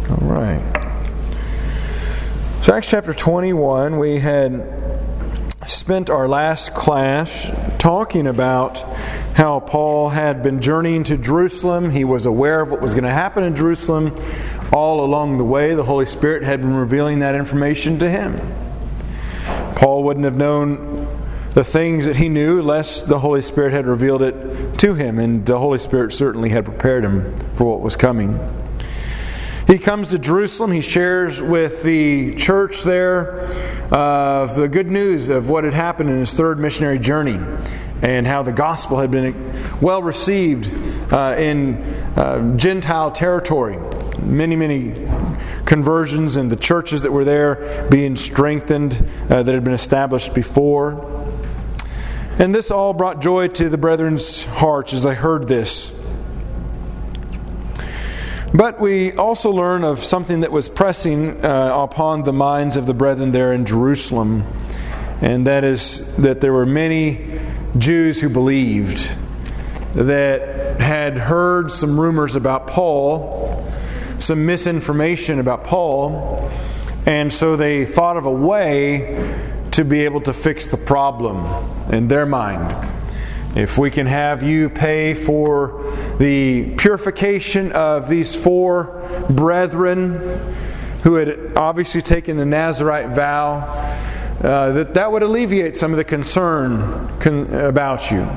All right. So Acts chapter 21, we had spent our last class talking about how Paul had been journeying to Jerusalem. He was aware of what was going to happen in Jerusalem. All along the way, the Holy Spirit had been revealing that information to him. Paul wouldn't have known the things that he knew unless the Holy Spirit had revealed it to him, and the Holy Spirit certainly had prepared him for what was coming. He comes to Jerusalem. He shares with the church there the good news of what had happened in his third missionary journey and how the gospel had been well received in Gentile territory. Many conversions and the churches that were there being strengthened that had been established before. And this all brought joy to the brethren's hearts as they heard this. But we also learn of something that was pressing upon the minds of the brethren there in Jerusalem, and that is that there were many Jews who believed, that had heard some rumors about Paul, some misinformation about Paul, and so they thought of a way to be able to fix the problem in their mind. If we can have you pay for the purification of these four brethren who had obviously taken the Nazirite vow, that would alleviate some of the concern about you.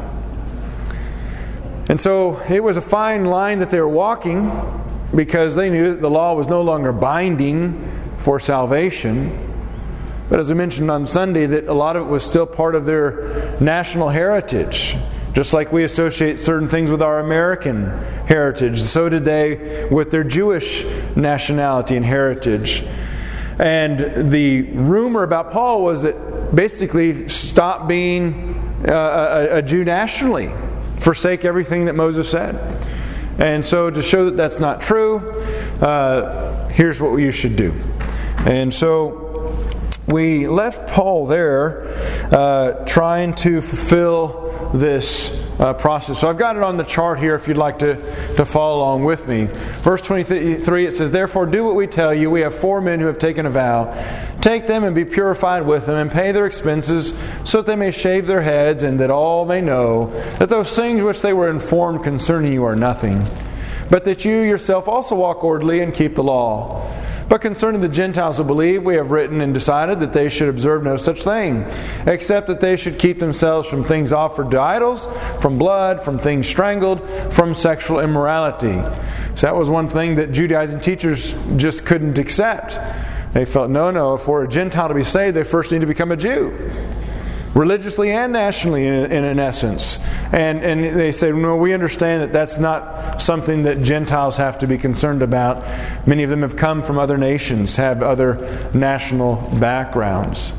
And so it was a fine line that they were walking, because they knew that the law was no longer binding for salvation. But as I mentioned on Sunday, that a lot of it was still part of their national heritage. Just like we associate certain things with our American heritage, so did they with their Jewish nationality and heritage. And the rumor about Paul was that basically stop being a Jew nationally, forsake everything that Moses said. And so to show that that's not true, here's what you should do. And so we left Paul there trying to fulfill this process. So I've got it on the chart here if you'd like to follow along with me. Verse 23, it says, "Therefore do what we tell you. We have 4 men who have taken a vow. Take them and be purified with them, and pay their expenses, so that they may shave their heads, and that all may know that those things which they were informed concerning you are nothing, but that you yourself also walk orderly and keep the law. But concerning the Gentiles who believe, we have written and decided that they should observe no such thing, except that they should keep themselves from things offered to idols, from blood, from things strangled, from sexual immorality." So that was one thing that Judaizing teachers just couldn't accept. They felt, no, for a Gentile to be saved, they first need to become a Jew. Religiously and nationally, in an essence. And they say, no, we understand that that's not something that Gentiles have to be concerned about. Many of them have come from other nations, have other national backgrounds.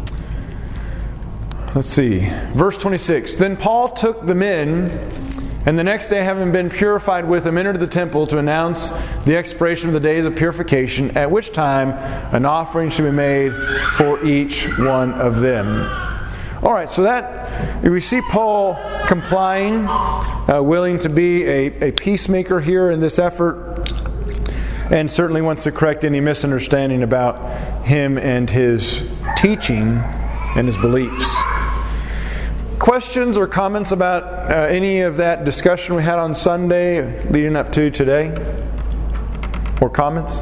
Let's see. Verse 26. "Then Paul took the men, and the next day, having been purified with them, entered the temple to announce the expiration of the days of purification, at which time an offering should be made for each one of them." All right, so that we see Paul complying, willing to be a peacemaker here in this effort, and certainly wants to correct any misunderstanding about him and his teaching and his beliefs. Questions or comments about any of that discussion we had on Sunday leading up to today? Or comments?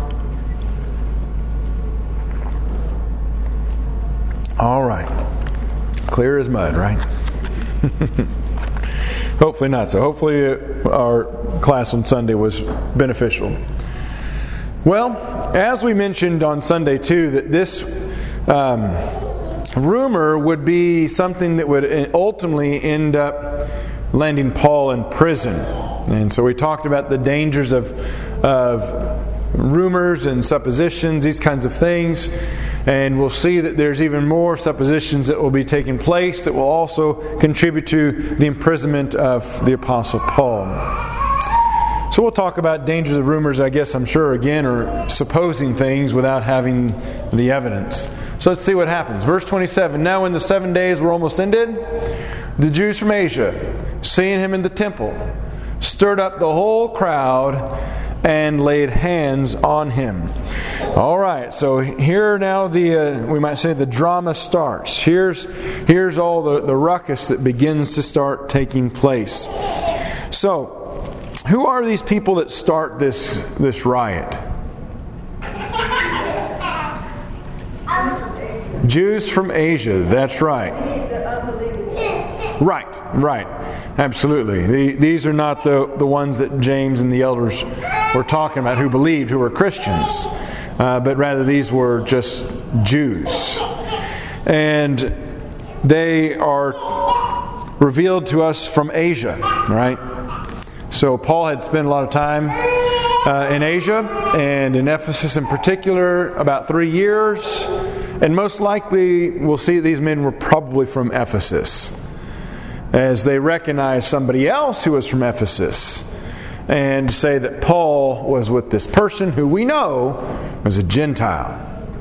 All right. Clear as mud, right? Hopefully not so. Hopefully our class on Sunday was beneficial. Well, as we mentioned on Sunday too, that this rumor would be something that would ultimately end up landing Paul in prison. And so we talked about the dangers of rumors and suppositions, these kinds of things. And we'll see that there's even more suppositions that will be taking place that will also contribute to the imprisonment of the Apostle Paul. So we'll talk about dangers of rumors, I guess, I'm sure, again, or supposing things without having the evidence. So let's see what happens. Verse 27, "Now when the 7 days were almost ended, the Jews from Asia, seeing him in the temple, stirred up the whole crowd and laid hands on him. All right, so here now we might say the drama starts. Here's all the ruckus that begins to start taking place. So, who are these people that start this riot? Jews from Asia, that's right. Right. Absolutely. These are not the ones that James and the elders were talking about who believed, who were Christians. But rather these were just Jews. And they are revealed to us from Asia, right? So Paul had spent a lot of time in Asia, and in Ephesus in particular, about 3 years. And most likely, we'll see these men were probably from Ephesus, as they recognized somebody else who was from Ephesus, and say that Paul was with this person who we know was a Gentile.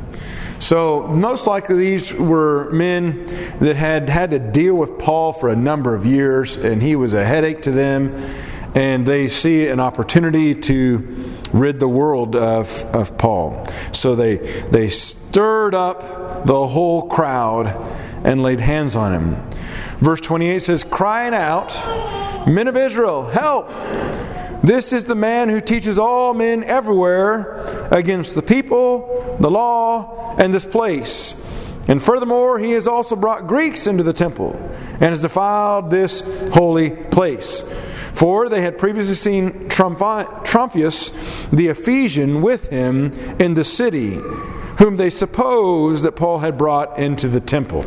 So most likely these were men that had to deal with Paul for a number of years, and he was a headache to them, and they see an opportunity to rid the world of Paul. So they stirred up the whole crowd and laid hands on him. Verse 28 says, crying out, "Men of Israel, help! This is the man who teaches all men everywhere against the people, the law, and this place. And furthermore, he has also brought Greeks into the temple and has defiled this holy place." For they had previously seen Trophimus the Ephesian with him in the city, whom they supposed that Paul had brought into the temple.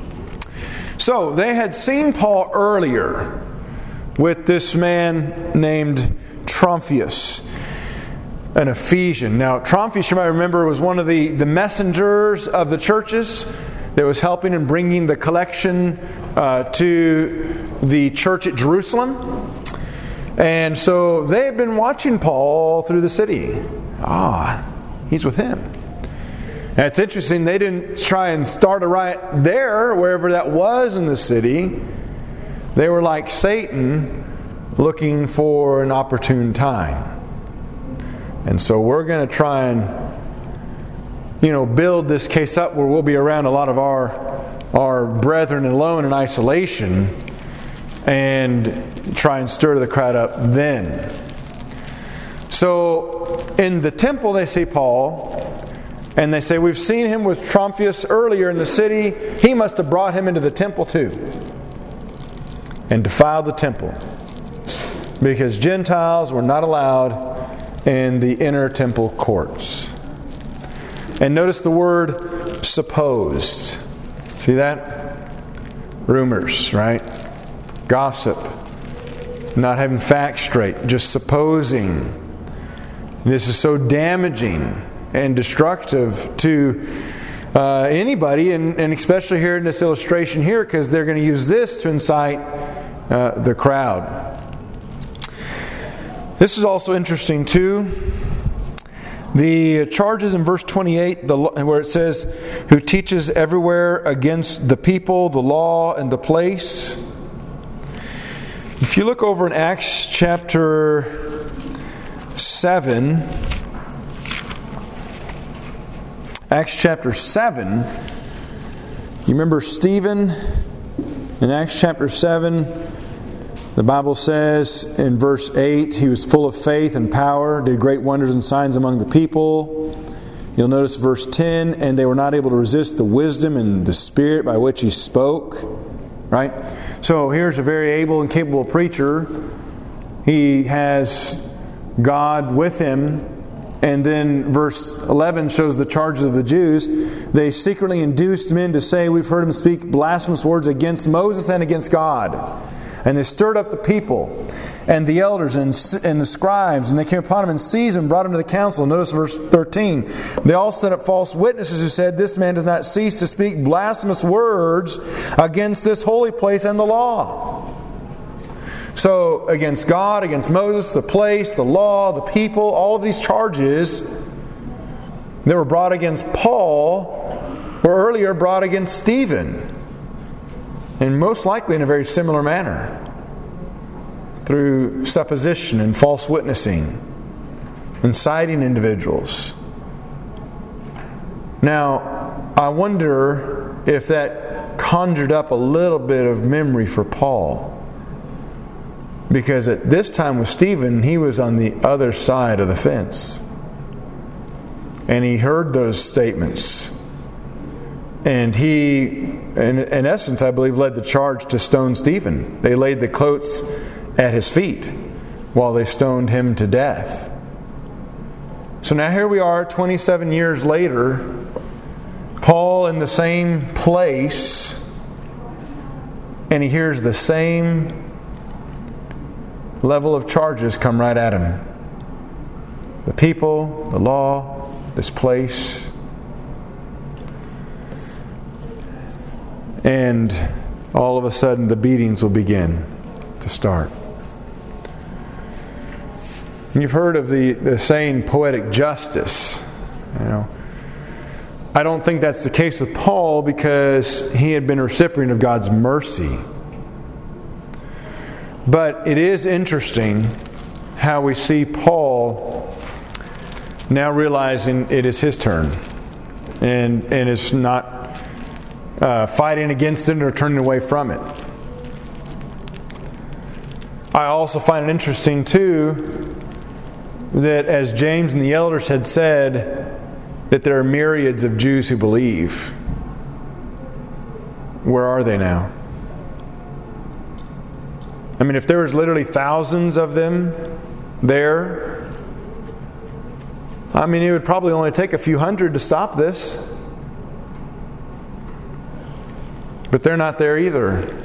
So they had seen Paul earlier with this man named Trophimus, an Ephesian. Now, Trophimus, you might remember, was one of the messengers of the churches that was helping in bringing the collection to the church at Jerusalem. And so they had been watching Paul through the city. He's with him. And it's interesting, they didn't try and start a riot there, wherever that was in the city. They were like Satan, looking for an opportune time. And so we're going to try and, build this case up where we'll be around a lot of our brethren alone in isolation, and try and stir the crowd up then. So in the temple they see Paul, and they say, "We've seen him with Trophimus earlier in the city. He must have brought him into the temple too, and defiled the temple, because Gentiles were not allowed in the inner temple courts." And notice the word supposed. See that? Rumors, right? Gossip. Not having facts straight. Just supposing. This is so damaging and destructive to anybody, and especially here in this illustration here, because they're going to use this to incite the crowd. This is also interesting too. The charges in verse 28, where it says, "Who teaches everywhere against the people, the law, and the place." If you look over in Acts chapter 7, you remember Stephen in Acts chapter 7? The Bible says in verse 8, he was full of faith and power, did great wonders and signs among the people. You'll notice verse 10, and they were not able to resist the wisdom and the spirit by which he spoke. Right? So here's a very able and capable preacher. He has God with him. And then verse 11 shows the charges of the Jews. They secretly induced men to say, "We've heard him speak blasphemous words against Moses and against God." And they stirred up the people and the elders and the scribes, and they came upon him and seized him and brought him to the council. Notice verse 13. They all set up false witnesses who said, "This man does not cease to speak blasphemous words against this holy place and the law." So against God, against Moses, the place, the law, the people, all of these charges that were brought against Paul were earlier brought against Stephen. And most likely in a very similar manner, through supposition and false witnessing. inciting individuals. Now, I wonder if that conjured up a little bit of memory for Paul. Because at this time with Stephen, he was on the other side of the fence. And he heard those statements. And he, in essence, I believe, led the charge to stone Stephen. They laid the coats at his feet while they stoned him to death. So now here we are, 27 years later, Paul in the same place, and he hears the same level of charges come right at him. The people, the law, this place. And all of a sudden the beatings will begin to start. You've heard of the saying poetic justice. I don't think that's the case with Paul because he had been a recipient of God's mercy. But it is interesting how we see Paul now realizing it is his turn and is not fighting against it or turning away from it. I also find it interesting too that as James and the elders had said that there are myriads of Jews who believe. Where are they now? I mean, if there was literally thousands of them there, I mean, it would probably only take a few hundred to stop this. But they're not there either.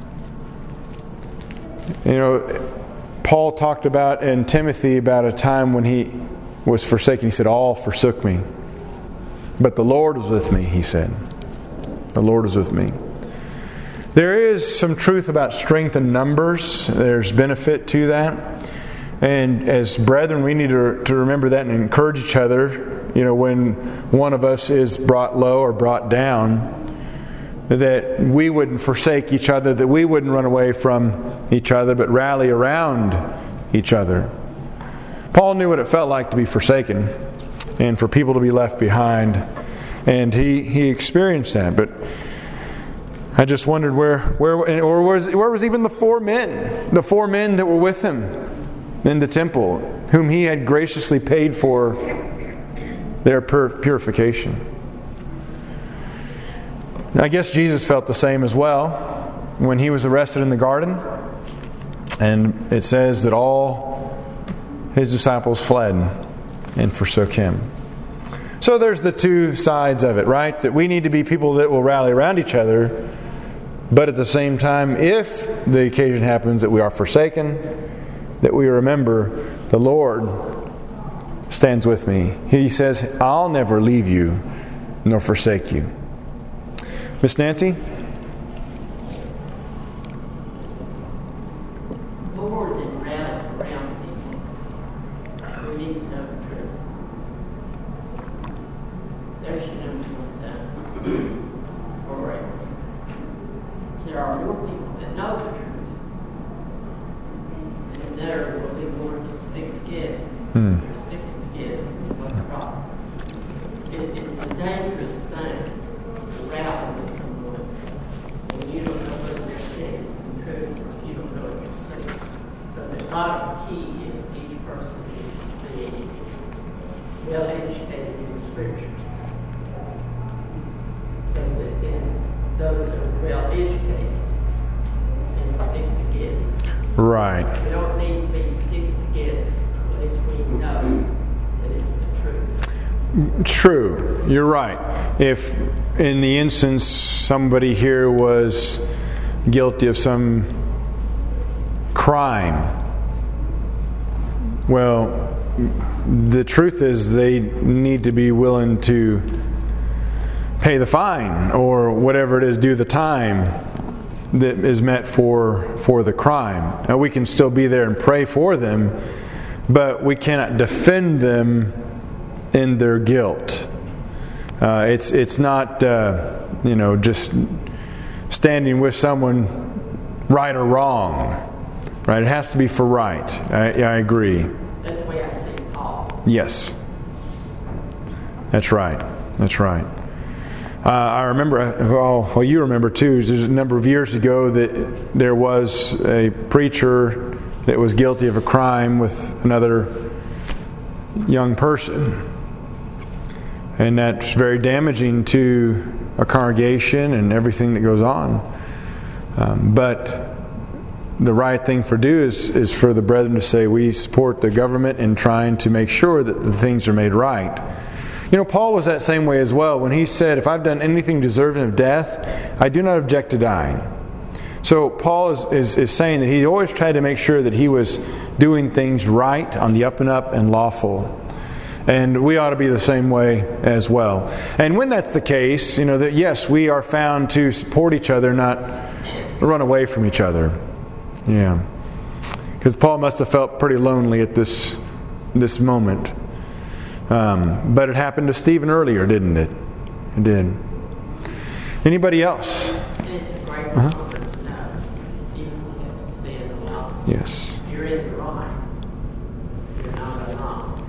Paul talked about in Timothy about a time when he was forsaken. He said, all forsook me. But the Lord was with me, he said. The Lord was with me. There is some truth about strength in numbers. There's benefit to that. And as brethren, we need to remember that and encourage each other. When one of us is brought low or brought down, that we wouldn't forsake each other, that we wouldn't run away from each other, but rally around each other. Paul knew what it felt like to be forsaken and for people to be left behind. And he experienced that. But I just wondered where was even the four men that were with him in the temple, whom he had graciously paid for their purification. I guess Jesus felt the same as well when he was arrested in the garden, and it says that all his disciples fled and forsook him. So there's the two sides of it, right? That we need to be people that will rally around each other. But at the same time, if the occasion happens that we are forsaken, that we remember the Lord stands with me. He says, I'll never leave you nor forsake you. Miss Nancy? More than rally around people, we need to know the truth. There should never be that. There are more people that know the truth, and there will be more that stick together. They're sticking together is what's wrong. It's a dangerous thing to rally with someone when you don't know whether they're saying the truth or if you don't know what you're saying. So the bottom key is each person needs to be well educated in the Scriptures. So that then those that are well educated and stick together. Right. We don't need to be sticking together unless we know that it's the truth. True. You're right. If in the instance somebody here was guilty of some crime, well, the truth is they need to be willing to pay the fine or whatever it is, do the time that is meant for the crime. Now, we can still be there and pray for them, but we cannot defend them in their guilt. It's not just standing with someone right or wrong. Right? It has to be for right. I agree. That's the way I see Paul. Yes. That's right. That's right. I remember, well, you remember too, there's a number of years ago that there was a preacher that was guilty of a crime with another young person. And that's very damaging to a congregation and everything that goes on. But the right thing to do is for the brethren to say, we support the government in trying to make sure that the things are made right. You know, Paul was that same way as well when he said, if I've done anything deserving of death, I do not object to dying. So Paul is saying that he always tried to make sure that he was doing things right, on the up and up, and lawful. And we ought to be the same way as well. And when that's the case, you know, that yes, we are found to support each other, not run away from each other. Yeah. Because Paul must have felt pretty lonely at this moment. But it happened to Stephen earlier, didn't it? It did. Anybody else? It's a great comfort to know even when you have to stand alone. Yes. You're in the right. You're not alone.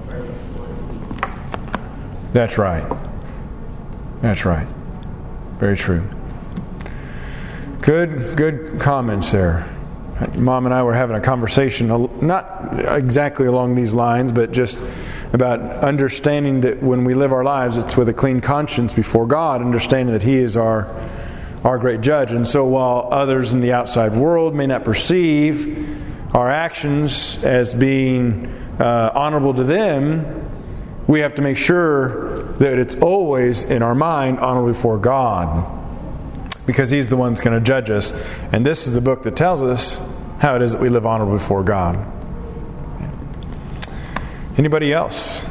That's right. That's right. Very true. Good comments there. Mom and I were having a conversation, not exactly along these lines, but just about understanding that when we live our lives, it's with a clean conscience before God, understanding that He is our great judge. And so while others in the outside world may not perceive our actions as being honorable to them, we have to make sure that it's always in our mind honorable before God, because He's the one that's going to judge us. And this is the book that tells us how it is that we live honorable before God. Anybody else?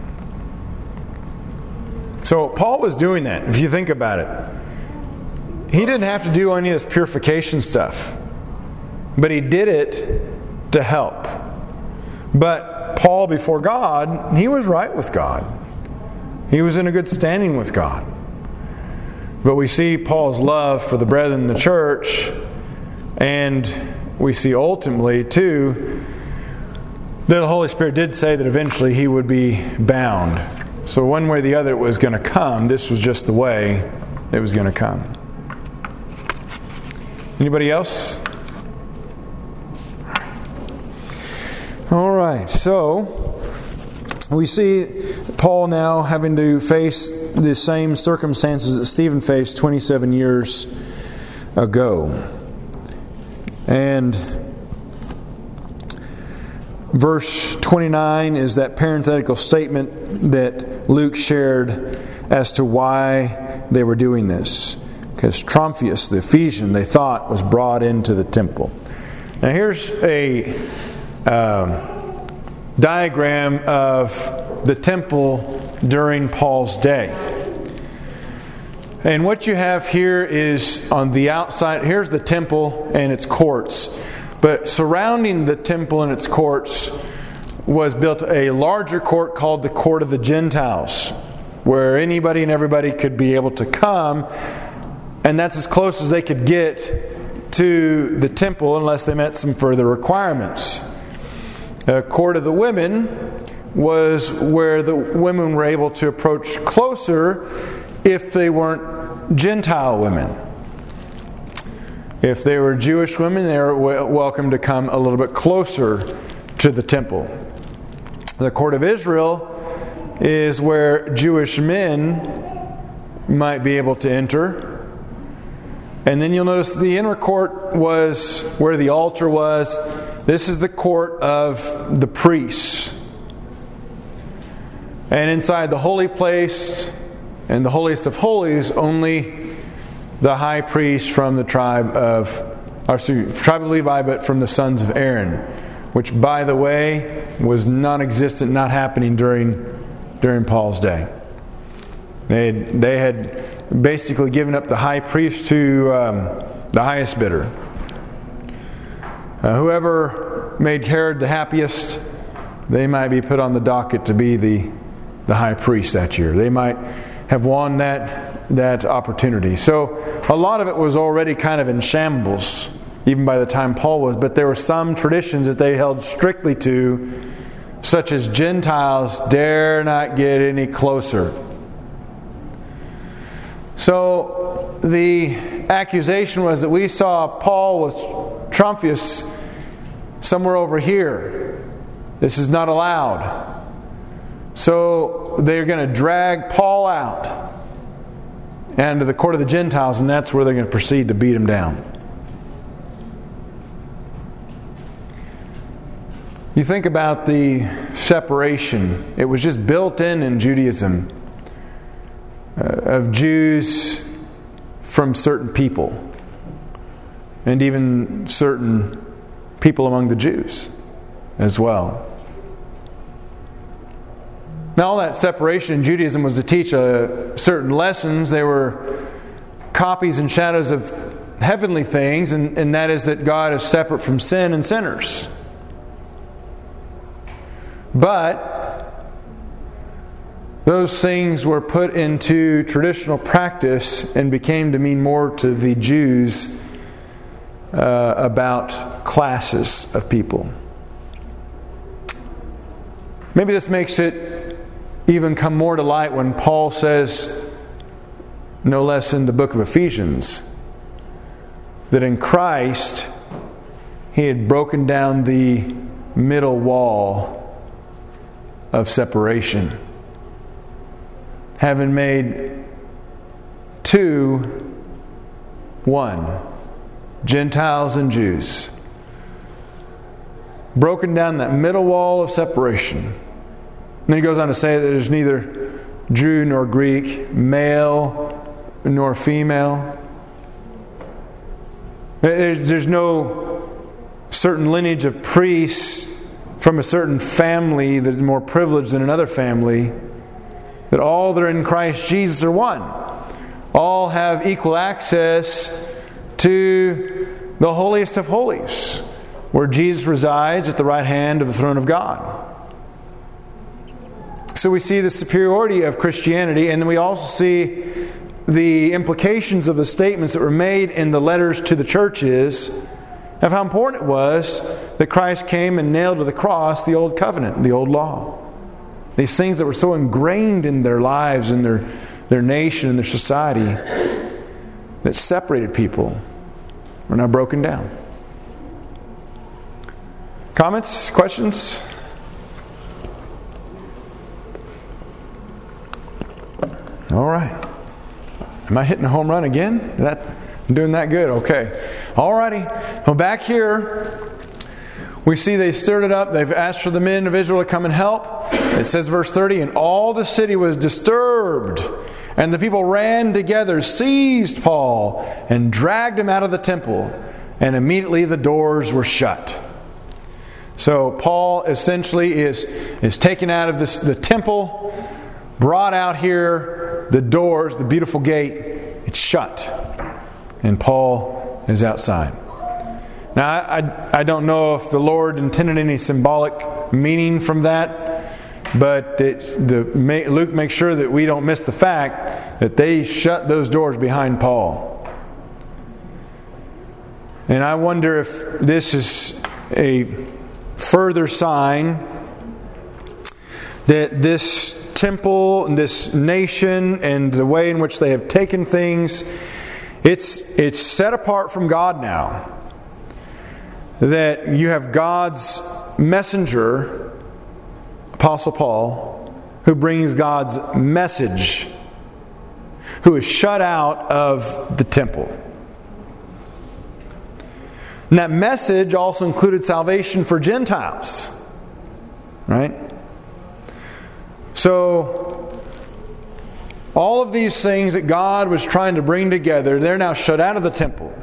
So Paul was doing that, if you think about it. He didn't have to do any of this purification stuff, but he did it to help. But Paul, before God, he was right with God. He was in a good standing with God. But we see Paul's love for the brethren in the church, and we see ultimately, too, that the Holy Spirit did say that eventually he would be bound. So one way or the other it was going to come. This was just the way it was going to come. Anybody else? All right. So we see Paul now having to face the same circumstances that Stephen faced 27 years ago. And verse 29 is that parenthetical statement that Luke shared as to why they were doing this. Because Trophimus, the Ephesian, they thought was brought into the temple. Now here's a diagram of the temple during Paul's day. And what you have here is on the outside, here's the temple and its courts. But surrounding the temple and its courts was built a larger court called the Court of the Gentiles, where anybody and everybody could be able to come, and that's as close as they could get to the temple unless they met some further requirements. The Court of the Women was where the women were able to approach closer if they weren't Gentile women. If they were Jewish women, they were welcome to come a little bit closer to the temple. The Court of Israel is where Jewish men might be able to enter. And then you'll notice the inner court was where the altar was. This is the court of the priests. And inside the holy place and the holiest of holies, only the high priest from the tribe of Levi, but from the sons of Aaron, which, by the way, was non-existent, not happening during Paul's day. They had basically given up the high priest to the highest bidder. Whoever made Herod the happiest, they might be put on the docket to be the high priest that year. They might have won that opportunity. So a lot of it was already kind of in shambles, even by the time Paul was. But there were some traditions that they held strictly to such as Gentiles dare not get any closer. So the accusation was that we saw Paul with Trophimus somewhere over here. This is not allowed. So they're going to drag Paul out and to the court of the Gentiles, and that's where they're going to proceed to beat him down. You think about the separation. It was just built in Judaism of Jews from certain people, and even certain people among the Jews as well. Now, all that separation in Judaism was to teach certain lessons. They were copies and shadows of heavenly things, and that is that God is separate from sin and sinners. But those things were put into traditional practice and became to mean more to the Jews about classes of people. Maybe this makes it even come more to light when Paul says, no less in the book of Ephesians, that in Christ He had broken down the middle wall of separation, having made two one, Gentiles and Jews. Broken down that middle wall of separation. And then he goes on to say that there's neither Jew nor Greek, male nor female. There's no certain lineage of priests from a certain family that is more privileged than another family. That all that are in Christ Jesus are one. All have equal access to the holiest of holies, where Jesus resides at the right hand of the throne of God. So we see the superiority of Christianity, and then we also see the implications of the statements that were made in the letters to the churches of how important it was that Christ came and nailed to the cross the old covenant, the old law. These things that were so ingrained in their lives and their nation and their society that separated people are now broken down. Comments? Questions? All right. Am I hitting a home run again? I'm doing that good? Okay. All righty. Well, back here, we see they stirred it up. They've asked for the men of Israel to come and help. It says, verse 30, and all the city was disturbed, and the people ran together, seized Paul, and dragged him out of the temple, and immediately the doors were shut. So Paul essentially is taken out of the temple, brought out here, the doors, the beautiful gate, it's shut. And Paul is outside. Now, I don't know if the Lord intended any symbolic meaning from that, but Luke makes sure that we don't miss the fact that they shut those doors behind Paul. And I wonder if this is a further sign that this temple and this nation and the way in which they have taken things, it's set apart from God now. That you have God's messenger, Apostle Paul, who brings God's message, who is shut out of the temple. And that message also included salvation for Gentiles. Right? So, all of these things that God was trying to bring together, they're now shut out of the temple.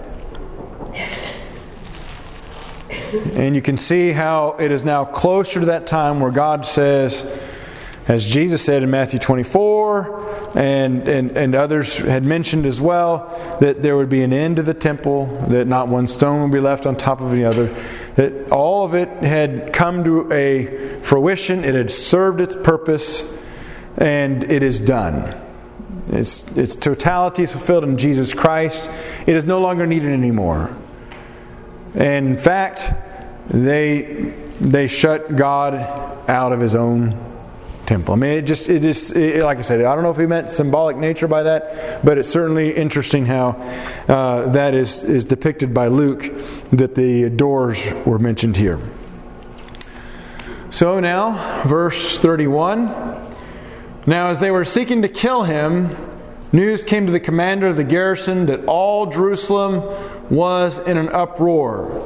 And you can see how it is now closer to that time where God says, as Jesus said in Matthew 24, and others had mentioned as well, that there would be an end to the temple, that not one stone would be left on top of the other, that all of it had come to a fruition, it had served its purpose, and it is done. Its totality is fulfilled in Jesus Christ. It is no longer needed anymore. And in fact, they they shut God out of His own temple. I mean, it just like I said, I don't know if he meant symbolic nature by that, but it's certainly interesting how that is depicted by Luke, that the doors were mentioned here. So now, verse 31. Now as they were seeking to kill him, news came to the commander of the garrison that all Jerusalem was in an uproar.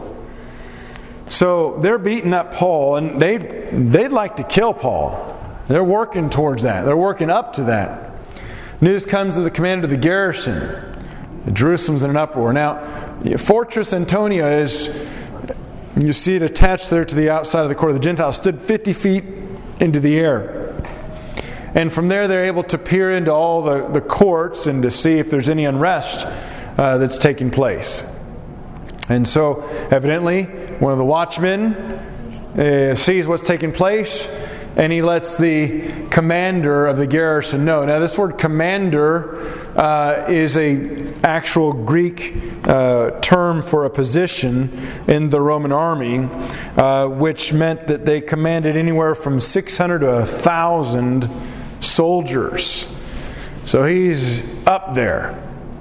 So they're beating up Paul, and they'd like to kill Paul. They're working towards that. They're working up to that. News comes to the commander of the garrison. Jerusalem's in an uproar. Now, Fortress Antonia is, you see it attached there to the outside of the court of the Gentiles, stood 50 feet into the air. And from there they're able to peer into all the courts and to see if there's any unrest that's taking place. And so, evidently, one of the watchmen sees what's taking place, and he lets the commander of the garrison know. Now, this word commander is an actual Greek term for a position in the Roman army, which meant that they commanded anywhere from 600 to 1,000 soldiers. So he's up there.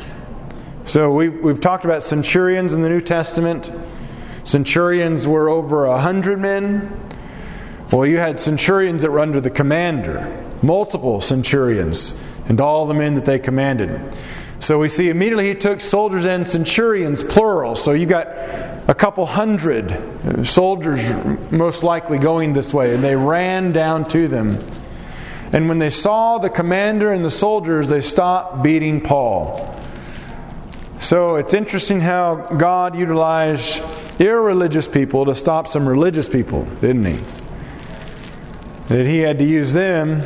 So we've talked about centurions in the New Testament. Centurions were over 100 men. Well, you had centurions that were under the commander, multiple centurions, and all the men that they commanded. So we see immediately he took soldiers and centurions, plural. So you got a couple hundred soldiers most likely going this way, and they ran down to them. And when they saw the commander and the soldiers, they stopped beating Paul. So it's interesting how God utilized irreligious people to stop some religious people, didn't He? That He had to use them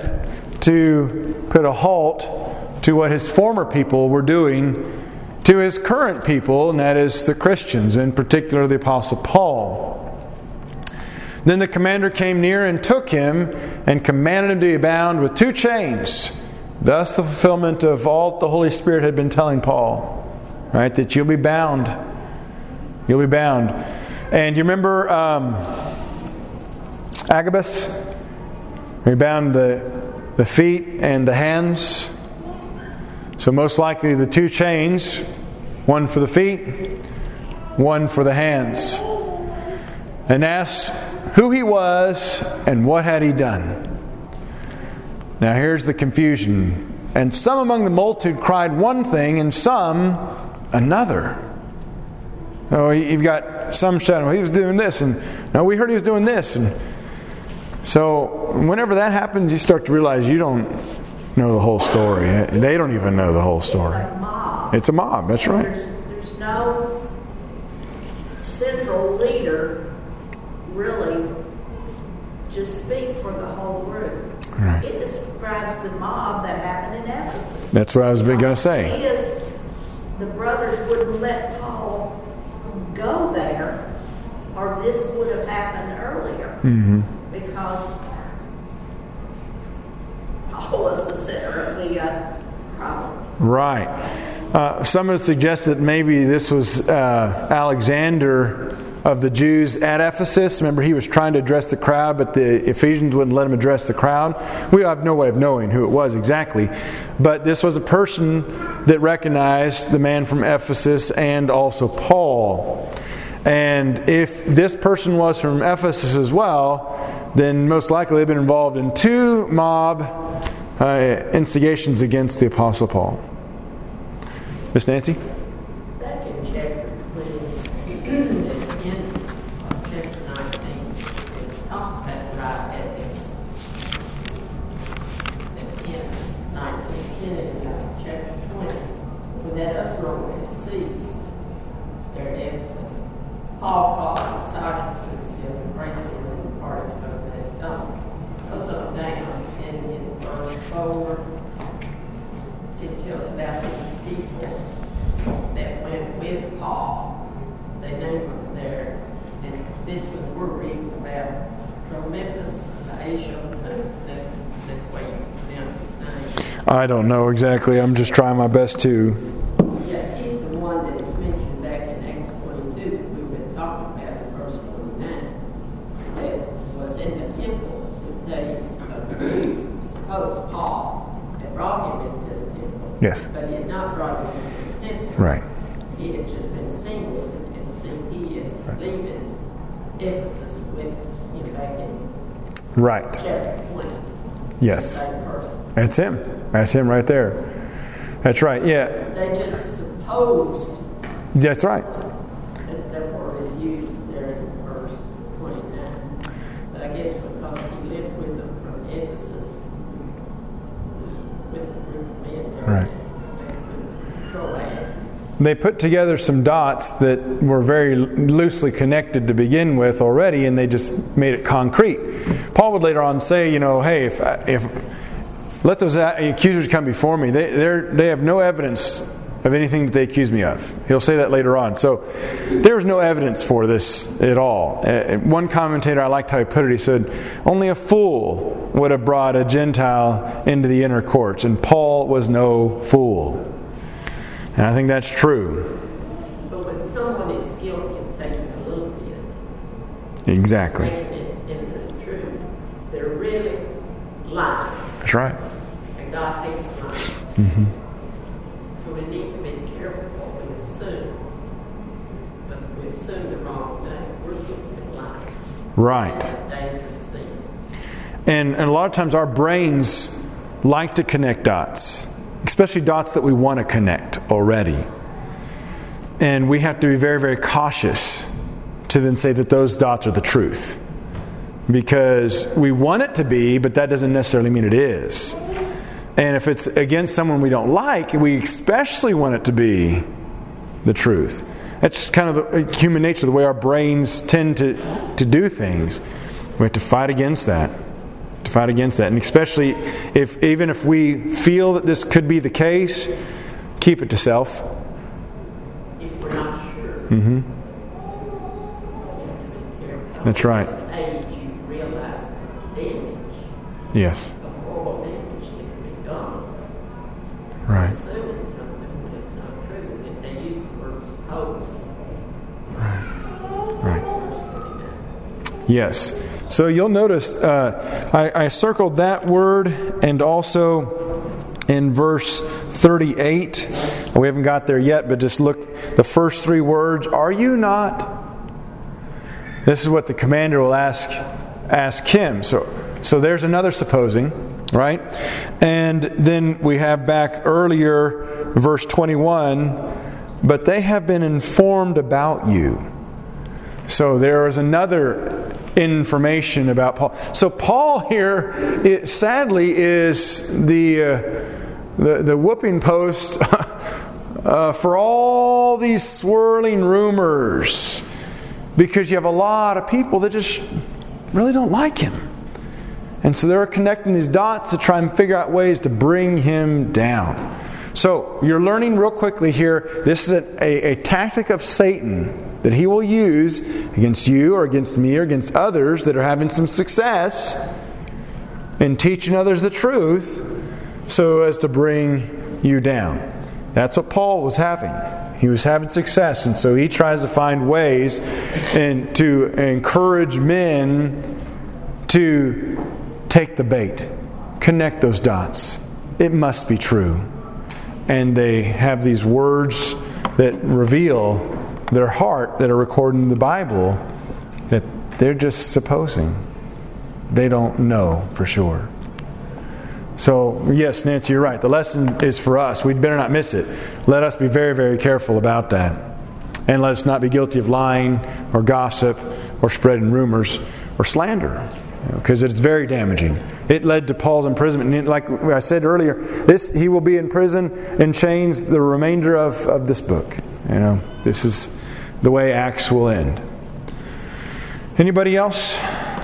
to put a halt to what His former people were doing to His current people, and that is the Christians, in particular the Apostle Paul. Then the commander came near and took him and commanded him to be bound with 2 chains. Thus the fulfillment of all the Holy Spirit had been telling Paul. Right? That you'll be bound. You'll be bound. And you remember Agabus? He bound the feet and the hands. So most likely the 2 chains, one for the feet, one for the hands. And asked who he was and what had he done. Now here's the confusion. And some among the multitude cried one thing, and some another. Oh, you've got some shouting, well, he was doing this, and no, we heard he was doing this. And so whenever that happens, you start to realize you don't know the whole story. They don't even know the whole story. It's a mob, that's right. There's no central leader really to speak for the whole group. Right. It describes the mob that happened in Ephesus. That's what I was going to say. The brothers wouldn't let Paul go there, or this would have happened earlier. Mm-hmm. Because Paul was the center of the problem. Right. Some have suggested that maybe this was Alexander of the Jews at Ephesus. Remember, he was trying to address the crowd, but the Ephesians wouldn't let him address the crowd. We have no way of knowing who it was exactly. But this was a person that recognized the man from Ephesus and also Paul. And if this person was from Ephesus as well, then most likely they've been involved in 2 mob instigations against the Apostle Paul. Miss Nancy? Back in chapter 20, at the end of chapter 19, it talks about the riot at Ephesus. At the end of 19, beginning of chapter 20, when that uproar had ceased there at Ephesus, Paul called the sergeants to himself, embraced them, and departed to go to Macedonia. Goes on down, and in verse 4, it tells about these people that went with Paul. They named them there, and this was we're reading about Trophimus, Asia. That's the way you pronounce his name. I don't know exactly. I'm just trying my best to. Yeah, he's the one that is mentioned back in Acts 22 that we've been talking about in verse 29. brought him into the temple. Yes. But he had not brought him into the temple. Right. He had just been seen with him, and see, he is leaving Ephesus with him back in Right. chapter 20. Yes. Same person. That's him. That's him right there. That's right. Yeah. They just supposed That's right. that word is used there in verse 29. But I guess because he lived with them from Ephesus, with the group of men there, Right. with Troas. They put together some dots that were very loosely connected to begin with already, and they just made it concrete. Paul would later on say, hey, if let those accusers come before me, they have no evidence of anything that they accuse me of. He'll say that later on. So there was no evidence for this at all. One commentator, I liked how he put it, he said, only a fool would have brought a Gentile into the inner courts, and Paul was no fool. And I think that's true. But when someone is guilty of taking a little bit, Exactly. making it into the truth, they're really lying. That's right. And God hates lying. Mm-hmm. So we need to be careful what we assume. Because if we assume the wrong thing, we're guilty of lying. Right. It's a dangerous sin. And a lot of times our brains like to connect dots, especially dots that we want to connect already. And we have to be very, very cautious to then say that those dots are the truth. Because we want it to be, but that doesn't necessarily mean it is. And if it's against someone we don't like, we especially want it to be the truth. That's just kind of the human nature, the way our brains tend to do things. We have to fight against that. To fight against that. And especially even if we feel that this could be the case, keep it to self. If we're not sure, Mm-hmm. we have to be careful. That's right. At age, you realize the damage, Yes. the horrible damage that can be done. Right. Assuming something when it's not true. If they use the word suppose. Right. Yes. So you'll notice I circled that word, and also in verse 38. We haven't got there yet, but just look, the first three words, are you not? This is what the commander will ask him. So there's another supposing, right? And then we have back earlier, verse 21, but they have been informed about you. So there is another information about Paul. So Paul here, sadly, is the whooping post for all these swirling rumors, because you have a lot of people that just really don't like him. And so they're connecting these dots to try and figure out ways to bring him down. So you're learning real quickly here, this is a tactic of Satan that he will use against you or against me or against others that are having some success in teaching others the truth so as to bring you down. That's what Paul was having. He was having success, and so he tries to find ways and to encourage men to take the bait, connect those dots. It must be true. And they have these words that reveal their heart that are recorded in the Bible that they're just supposing. They don't know for sure. So, yes, Nancy, you're right. The lesson is for us. We'd better not miss it. Let us be very, very careful about that. And let us not be guilty of lying or gossip or spreading rumors or slander. Because it's very damaging. It led to Paul's imprisonment. And like I said earlier, he will be in prison in chains the remainder of this book. This is the way Acts will end. Anybody else?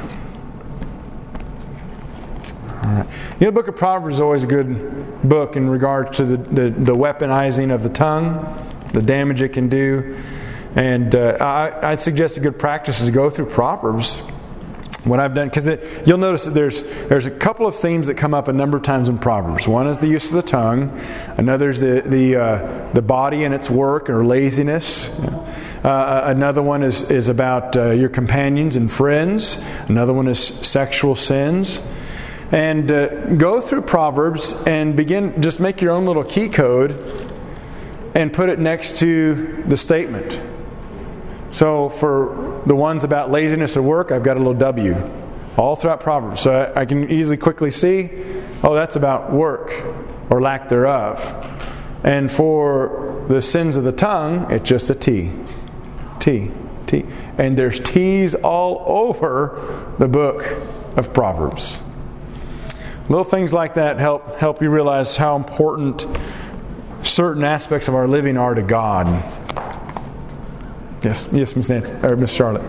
All right. The book of Proverbs is always a good book in regard to the weaponizing of the tongue, the damage it can do. And I'd suggest a good practice is to go through Proverbs. What I've done, because you'll notice that there's a couple of themes that come up a number of times in Proverbs. One is the use of the tongue. Another is the body and its work or laziness. Another one is about your companions and friends. Another one is sexual sins. and go through Proverbs and just make your own little key code and put it next to the statement. So for the ones about laziness at work, I've got a little W all throughout Proverbs. So I can easily quickly see, oh, that's about work or lack thereof. And for the sins of the tongue, it's just a T. T. T. And there's T's all over the book of Proverbs. Little things like that help you realize how important certain aspects of our living are to God. Yes, Miss Nancy or Miss Charlotte.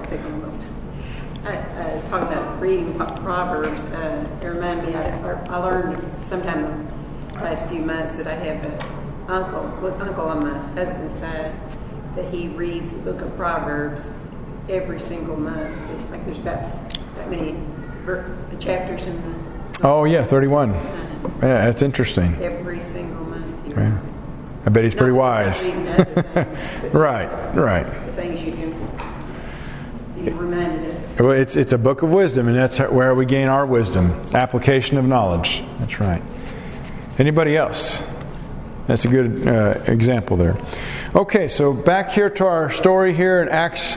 I was talking about reading Proverbs. It reminded me. I learned sometime in the last few months that I have an uncle on my husband's side that he reads the book of Proverbs every single month. Like there's about that many chapters in the. Oh yeah, 31. Yeah, that's interesting. Every single month. He Yeah. I bet he's pretty wise. Right. The things you can be reminded of. Well, it's a book of wisdom, and that's where we gain our wisdom. Application of knowledge. That's right. Anybody else? That's a good example there. Okay, so back here to our story here in Acts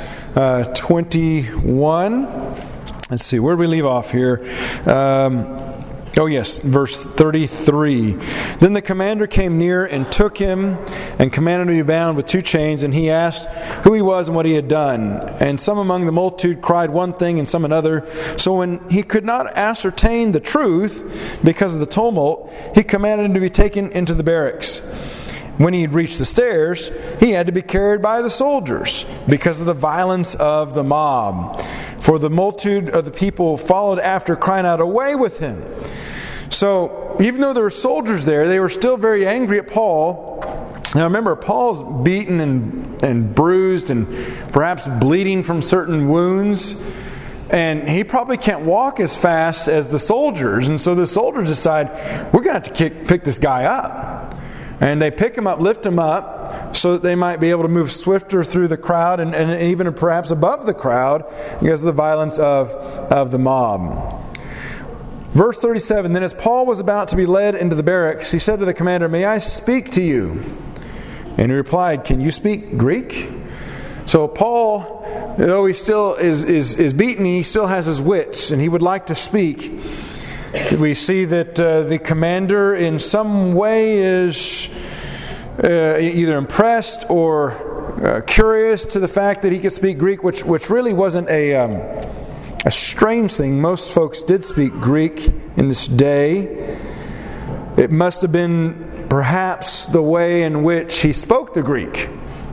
21. Let's see, where did we leave off here? Verse 33. Then the commander came near and took him and commanded him to be bound with 2 chains, and he asked who he was and what he had done. And some among the multitude cried one thing and some another. So when he could not ascertain the truth because of the tumult, he commanded him to be taken into the barracks. When he had reached the stairs, he had to be carried by the soldiers because of the violence of the mob. For the multitude of the people followed after, crying out, "Away with him!" So, even though there were soldiers there, they were still very angry at Paul. Now remember, Paul's beaten and bruised and perhaps bleeding from certain wounds. And he probably can't walk as fast as the soldiers. And so the soldiers decide, we're going to have to pick this guy up. And they pick him up, lift him up, so that they might be able to move swifter through the crowd and even perhaps above the crowd because of the violence of the mob. Verse 37, then as Paul was about to be led into the barracks, he said to the commander, "May I speak to you?" And he replied, "Can you speak Greek?" So Paul, though he still is beaten, he still has his wits, and he would like to speak. We see that the commander in some way is either impressed or curious to the fact that he could speak Greek, which really wasn't a strange thing. Most folks did speak Greek in this day. It must have been perhaps the way in which he spoke the Greek.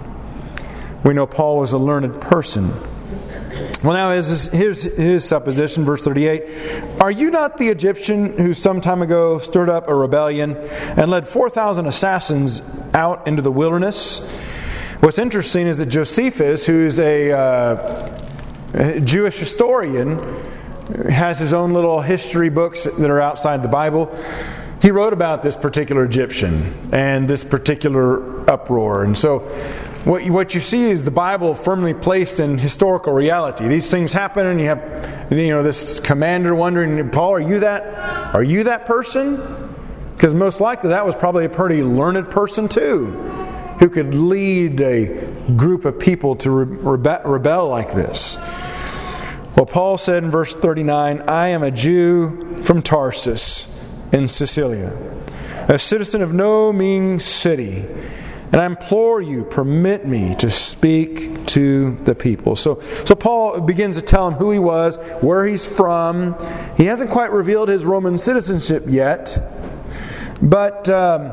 We know Paul was a learned person. Well, now here's his supposition, verse 38. "Are you not the Egyptian who some time ago stirred up a rebellion and led 4,000 assassins out into the wilderness?" What's interesting is that Josephus, who's a Jewish historian, has his own little history books that are outside the Bible. He wrote about this particular Egyptian and this particular uproar. And so what you see is the Bible firmly placed in historical reality. These things happen, and you have this commander wondering, "Paul, are you that person?" Because most likely that was probably a pretty learned person too, who could lead a group of people to rebel like this. Well, Paul said in verse 39, "I am a Jew from Tarsus in Cilicia, a citizen of no mean city, and I implore you, permit me to speak to the people." So Paul begins to tell him who he was, where he's from. He hasn't quite revealed his Roman citizenship yet, but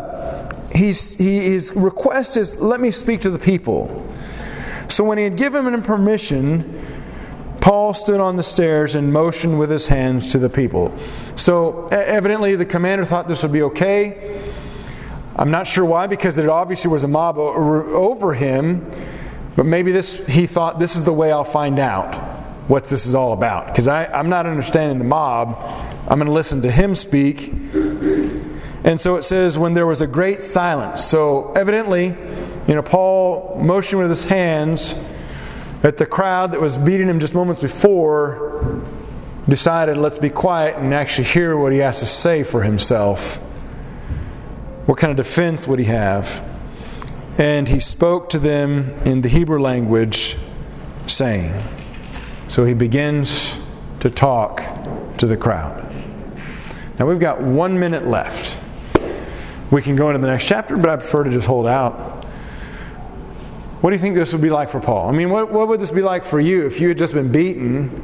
his request is, "Let me speak to the people." So when he had given him permission, Paul stood on the stairs and motioned with his hands to the people. So evidently the commander thought this would be okay. I'm not sure why, because it obviously was a mob over him. But maybe he thought, this is the way I'll find out what this is all about. Because I'm not understanding the mob. I'm going to listen to him speak. And so it says, when there was a great silence. So evidently, Paul motioned with his hands at the crowd that was beating him just moments before. decided, let's be quiet and actually hear what he has to say for himself. What kind of defense would he have? And he spoke to them in the Hebrew language, saying. So he begins to talk to the crowd. Now we've got 1 minute left. We can go into the next chapter, but I prefer to just hold out. What do you think this would be like for Paul? I mean, what would this be like for you if you had just been beaten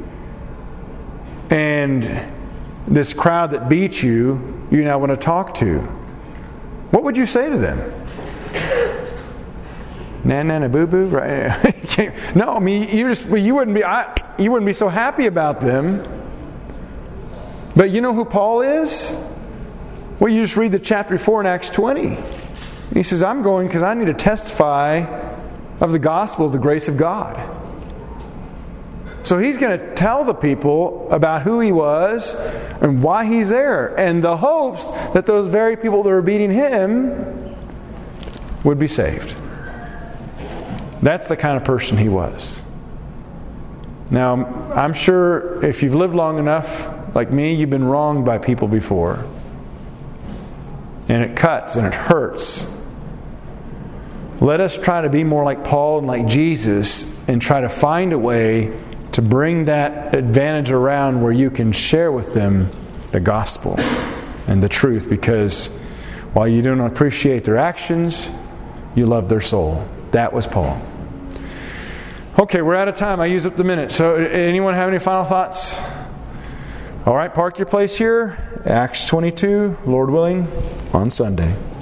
and this crowd that beat you, you now want to talk to? What would you say to them? Na boo boo, right? No, I mean you wouldn't be so happy about them. But you know who Paul is? Well, you just read the chapter before in Acts 20. He says, I'm going because I need to testify of the gospel of the grace of God. So he's going to tell the people about who he was and why he's there, and the hopes that those very people that were beating him would be saved. That's the kind of person he was. Now, I'm sure if you've lived long enough, like me, you've been wronged by people before. And it cuts and it hurts. Let us try to be more like Paul and like Jesus and try to find a way to bring that advantage around where you can share with them the gospel and the truth, because while you don't appreciate their actions, you love their soul. That was Paul. Okay, we're out of time. I used up the minute. So anyone have any final thoughts? All right, park your place here. Acts 22, Lord willing, on Sunday.